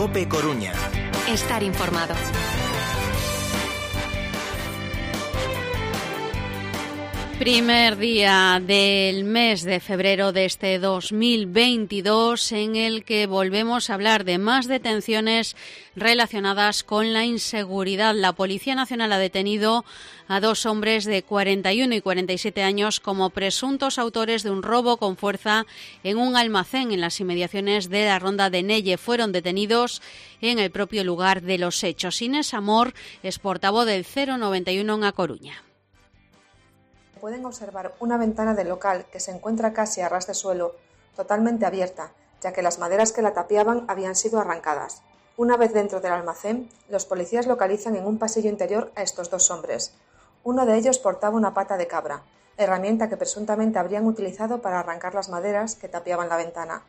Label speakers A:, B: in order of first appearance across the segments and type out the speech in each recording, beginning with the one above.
A: COPE Coruña.
B: Estar informado. Primer día del mes de febrero de este 2022 en el que volvemos a hablar de más detenciones relacionadas con la inseguridad. La Policía Nacional ha detenido a dos hombres de 41 y 47 años como presuntos autores de un robo con fuerza en un almacén en las inmediaciones de la Ronda de Nelle. Fueron detenidos en el propio lugar de los hechos. Inés Amor es portavoz del 091 en A Coruña.
C: Pueden observar una ventana del local que se encuentra casi a ras de suelo, totalmente abierta, ya que las maderas que la tapiaban habían sido arrancadas. Una vez dentro del almacén, los policías localizan en un pasillo interior a estos dos hombres. Uno de ellos portaba una pata de cabra, herramienta que presuntamente habrían utilizado para arrancar las maderas que tapiaban la ventana.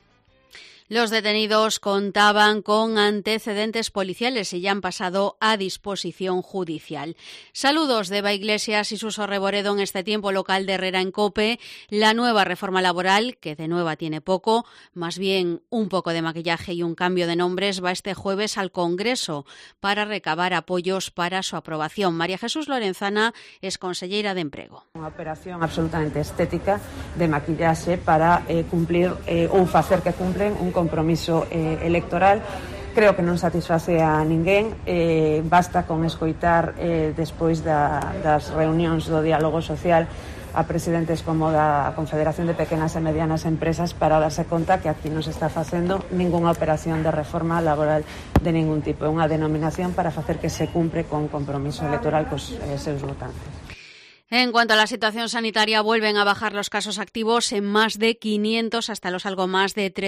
B: Los detenidos contaban con antecedentes policiales y ya han pasado a disposición judicial. Saludos de Eva Iglesias y Suso Reboredo en este tiempo local de Herrera en COPE. La nueva reforma laboral, que de nueva tiene poco, más bien un poco de maquillaje y un cambio de nombres, va este jueves al Congreso para recabar apoyos para su aprobación. María Jesús Lorenzana es consellera de Emprego.
D: Unha operación absolutamente estética de maquillaxe para cumplir ou facer que cumplen un compromiso electoral. Creo que non satisface a ninguén, basta con escoitar despois das reunións do diálogo social a presidentes como da Confederación de Pequenas e Medianas Empresas para darse conta que aquí non se está facendo ningunha operación de reforma laboral de ningún tipo. É unha denominación para facer que se cumpre con compromiso electoral cos seus votantes.
B: En cuanto a la situación sanitaria, vuelven a bajar los casos activos en más de 500 hasta los algo más de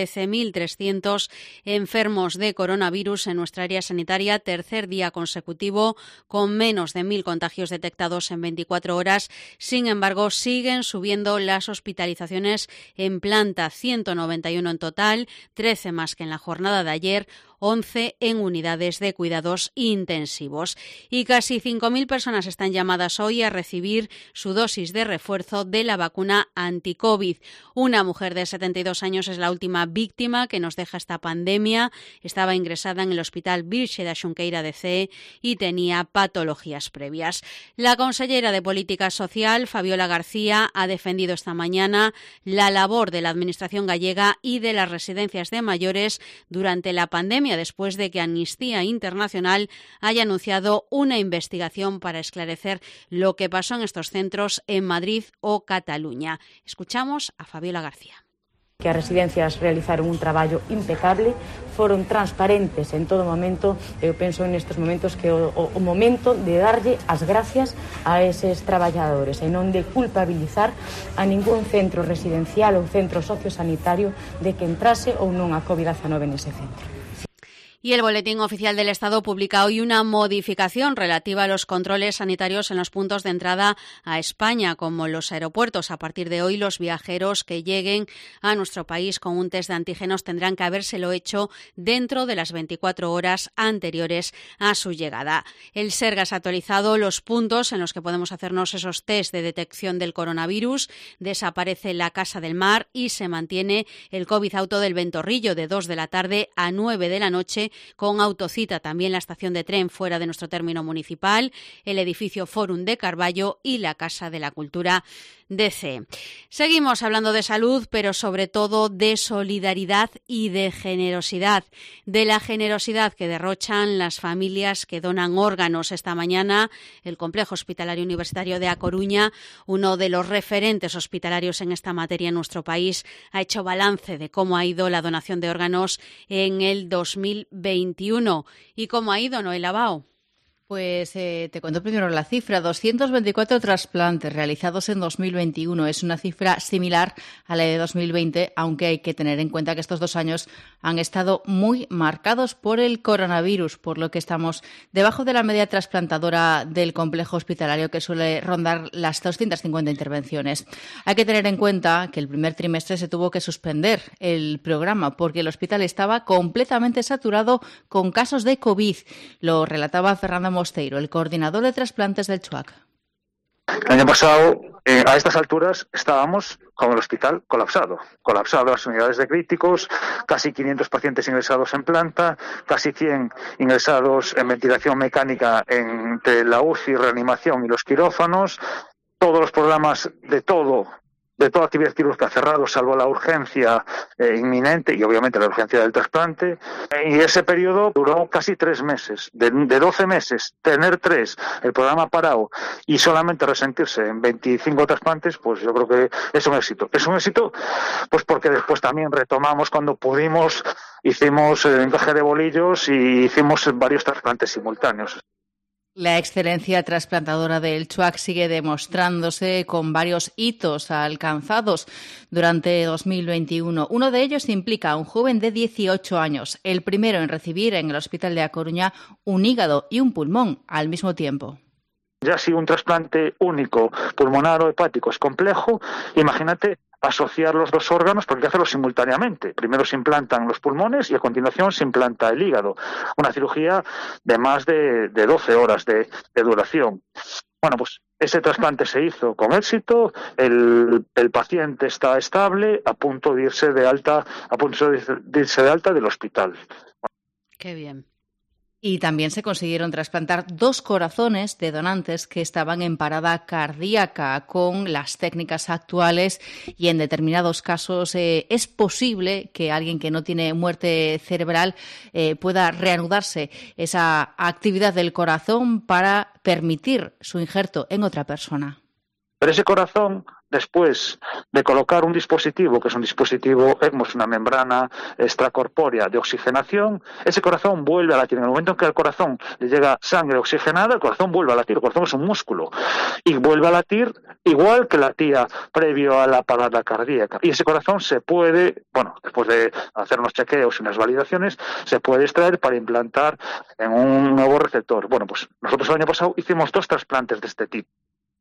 B: 13.300 enfermos de coronavirus en nuestra área sanitaria. Tercer día consecutivo con menos de 1.000 contagios detectados en 24 horas. Sin embargo, siguen subiendo las hospitalizaciones en planta, 191 en total, 13 más que en la jornada de ayer, 11 en unidades de cuidados intensivos. Y casi 5.000 personas están llamadas hoy a recibir su dosis de refuerzo de la vacuna anti-COVID. Una mujer de 72 años es la última víctima que nos deja esta pandemia. Estaba ingresada en el Hospital Virxe da Xunqueira de Cee y tenía patologías previas. La consellera de Política Social, Fabiola García, ha defendido esta mañana la labor de la Administración gallega y de las residencias de mayores durante la pandemia, después de que Amnistía Internacional haya anunciado una investigación para esclarecer lo que pasó en estos centros en Madrid o Cataluña. Escuchamos a Fabiola García.
E: Que as residencias realizaron un traballo impecable, foron transparentes en todo momento. Eu penso nestes momentos que o momento de darlle as gracias a eses traballadores e non de culpabilizar a ningún centro residencial ou centro sociosanitario de que entrase ou non a COVID-19 nese centro.
B: Y el Boletín Oficial del Estado publica hoy una modificación relativa a los controles sanitarios en los puntos de entrada a España, como los aeropuertos. A partir de hoy, los viajeros que lleguen a nuestro país con un test de antígenos tendrán que habérselo hecho dentro de las 24 horas anteriores a su llegada. El Sergas ha actualizado los puntos en los que podemos hacernos esos test de detección del coronavirus. Desaparece la Casa del Mar y se mantiene el COVID Auto del Ventorrillo de 2 de la tarde a 9 de la noche, con autocita también la estación de tren fuera de nuestro término municipal, el edificio Fórum de Carballo y la Casa de la Cultura de Cee. Seguimos hablando de salud, pero sobre todo de solidaridad y de generosidad. De la generosidad que derrochan las familias que donan órganos. Esta mañana, el Complejo Hospitalario Universitario de A Coruña, uno de los referentes hospitalarios en esta materia en nuestro país, ha hecho balance de cómo ha ido la donación de órganos en el 2021. ¿Y cómo ha ido, Noel Abao?
F: Pues te cuento primero la cifra. 224 trasplantes realizados en 2021. Es una cifra similar a la de 2020, aunque hay que tener en cuenta que estos 2 años han estado muy marcados por el coronavirus, por lo que estamos debajo de la media trasplantadora del complejo hospitalario, que suele rondar las 250 intervenciones. Hay que tener en cuenta que el primer trimestre se tuvo que suspender el programa porque el hospital estaba completamente saturado con casos de COVID. Lo relataba Fernando Mosteiro, el coordinador de trasplantes del CHUAC.
G: El año pasado
A: A estas alturas estábamos con el hospital colapsado las unidades de críticos, casi 500 pacientes ingresados en planta, casi 100 ingresados en ventilación mecánica entre la UCI, reanimación y los quirófanos, todos los programas de toda actividad quirúrgica cerrados, salvo la urgencia inminente y obviamente la urgencia del trasplante. Y ese periodo duró casi 3 meses. De 12 meses, tener 3, el programa parado y solamente resentirse en 25 trasplantes, pues yo creo que es un éxito. Es un éxito pues porque después también retomamos cuando pudimos, hicimos encaje de bolillos y hicimos varios trasplantes simultáneos.
F: La excelencia trasplantadora del CHUAC sigue demostrándose con varios hitos alcanzados durante 2021. Uno de ellos implica a un joven de 18 años, el primero en recibir en el Hospital de A Coruña un hígado y un pulmón al mismo tiempo.
A: Ya si un trasplante único, pulmonar o hepático, es complejo, imagínate asociar los 2 órganos, porque hay que hacerlo simultáneamente. Primero se implantan los pulmones y a continuación se implanta el hígado. Una cirugía de más de 12 horas de duración. Bueno, pues ese trasplante se hizo con éxito, el paciente está estable, a punto de irse de alta del hospital.
B: Qué bien.
F: Y también se consiguieron trasplantar 2 corazones de donantes que estaban en parada cardíaca. Con las técnicas actuales y en determinados casos es posible que alguien que no tiene muerte cerebral pueda reanudarse esa actividad del corazón para permitir su injerto en otra persona.
A: Pero ese corazón, después de colocar un dispositivo, que es un dispositivo ECMO, una membrana extracorpórea de oxigenación, ese corazón vuelve a latir. En el momento en que al corazón le llega sangre oxigenada, el corazón vuelve a latir. El corazón es un músculo y vuelve a latir igual que latía previo a la parada cardíaca. Y ese corazón se puede, después de hacer unos chequeos y unas validaciones, se puede extraer para implantar en un nuevo receptor. Bueno, pues nosotros el año pasado hicimos 2 trasplantes de este tipo.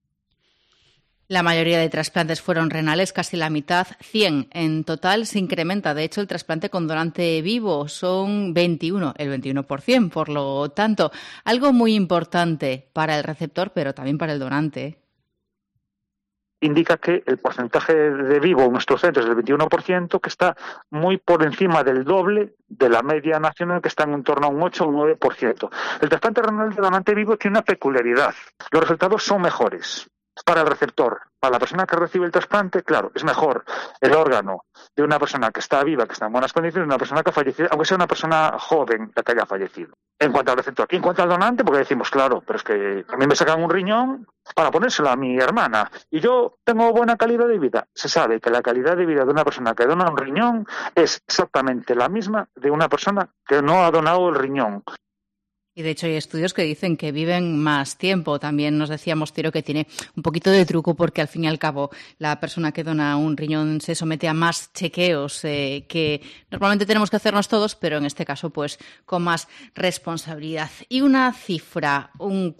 F: La mayoría de trasplantes fueron renales, casi la mitad, 100 en total. Se incrementa, de hecho, el trasplante con donante vivo, son 21, el 21%, por lo tanto, algo muy importante para el receptor, pero también para el donante.
A: Indica que el porcentaje de vivo en nuestro centro es del 21%, que está muy por encima del doble de la media nacional, que está en torno a un 8 o un 9%. El trasplante renal de donante vivo tiene una peculiaridad. Los resultados son mejores para el receptor. Para la persona que recibe el trasplante, claro, es mejor el órgano de una persona que está viva, que está en buenas condiciones, de una persona que ha fallecido, aunque sea una persona joven la que haya fallecido. En cuanto al receptor. Y en cuanto al donante, porque decimos, claro, pero es que a mí me sacan un riñón para ponérselo a mi hermana y yo tengo buena calidad de vida. Se sabe que la calidad de vida de una persona que dona un riñón es exactamente la misma de una persona que no ha donado el riñón.
F: Y de hecho hay estudios que dicen que viven más tiempo. También nos decía Mostero que tiene un poquito de truco porque al fin y al cabo la persona que dona un riñón se somete a más chequeos que normalmente tenemos que hacernos todos, pero en este caso pues con más responsabilidad. Y una cifra, un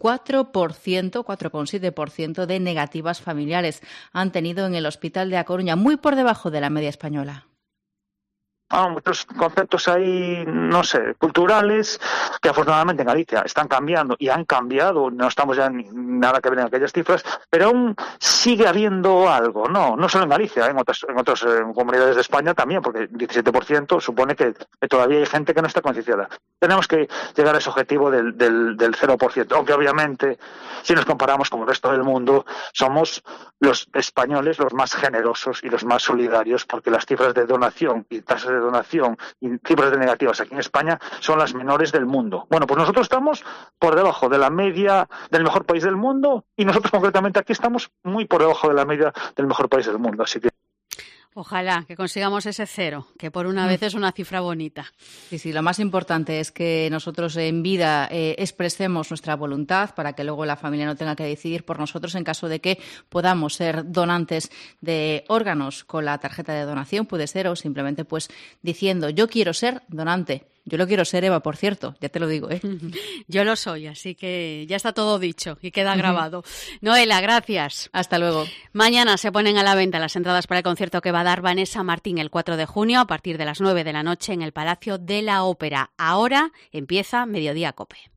F: 4,7% de negativas familiares han tenido en el Hospital de A Coruña, muy por debajo de la media española.
A: Muchos conceptos ahí, no sé, culturales, que afortunadamente en Galicia están cambiando y han cambiado, no estamos ya nada que ver en aquellas cifras, pero aún sigue habiendo algo, no solo en Galicia, en otras comunidades de España también, porque el 17% supone que todavía hay gente que no está concienciada. Tenemos que llegar a ese objetivo del 0%, aunque obviamente, si nos comparamos con el resto del mundo, somos los españoles los más generosos y los más solidarios, porque las cifras de donación y tasas de donación y cifras de negativas aquí en España son las menores del mundo. Bueno, pues nosotros estamos por debajo de la media del mejor país del mundo y nosotros concretamente aquí estamos muy por debajo de la media del mejor país del mundo, así que
B: ojalá que consigamos ese 0, que por una vez es una cifra bonita.
F: Sí, lo más importante es que nosotros en vida expresemos nuestra voluntad para que luego la familia no tenga que decidir por nosotros en caso de que podamos ser donantes de órganos con la tarjeta de donación, puede ser, o simplemente pues diciendo yo quiero ser donante. Yo lo quiero ser, Eva, por cierto, ya te lo digo, ¿eh?
B: Yo lo soy, así que ya está todo dicho y queda grabado. Noela, gracias.
F: Hasta luego.
B: Mañana se ponen a la venta las entradas para el concierto que va a dar Vanessa Martín el 4 de junio a partir de las 9 de la noche en el Palacio de la Ópera. Ahora empieza Mediodía COPE.